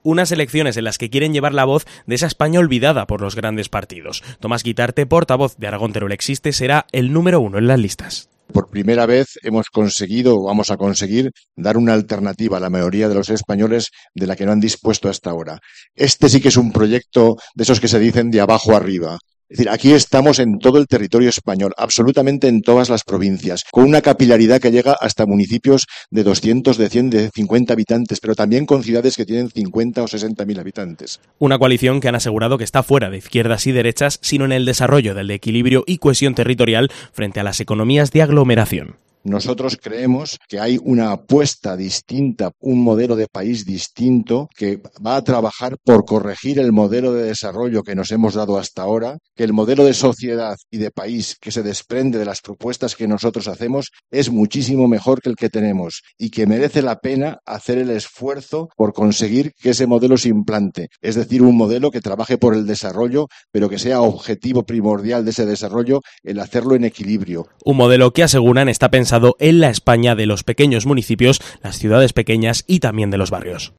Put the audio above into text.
Unas elecciones en las que quieren llevar la voz de esa España olvidada por los grandes partidos. Tomás Guitarte, portavoz de Aragón Teruel Existe, será el número 1 en las listas. Por primera vez hemos conseguido, o vamos a conseguir, dar una alternativa a la mayoría de los españoles de la que no han dispuesto hasta ahora. Este sí que es un proyecto de esos que se dicen de abajo arriba. Es decir, aquí estamos en todo el territorio español, absolutamente en todas las provincias, con una capilaridad que llega hasta municipios de 200, de 100, de 50 habitantes, pero también con ciudades que tienen 50 o 60.000 habitantes. Una coalición que han asegurado que está fuera de izquierdas y derechas, sino en el desarrollo del equilibrio y cohesión territorial frente a las economías de aglomeración. Nosotros creemos que hay una apuesta distinta, un modelo de país distinto que va a trabajar por corregir el modelo de desarrollo que nos hemos dado hasta ahora, que el modelo de sociedad y de país que se desprende de las propuestas que nosotros hacemos es muchísimo mejor que el que tenemos y que merece la pena hacer el esfuerzo por conseguir que ese modelo se implante. Es decir, un modelo que trabaje por el desarrollo, pero que sea objetivo primordial de ese desarrollo el hacerlo en equilibrio. Un modelo que aseguran está pensado en la España de los pequeños municipios, las ciudades pequeñas y también de los barrios.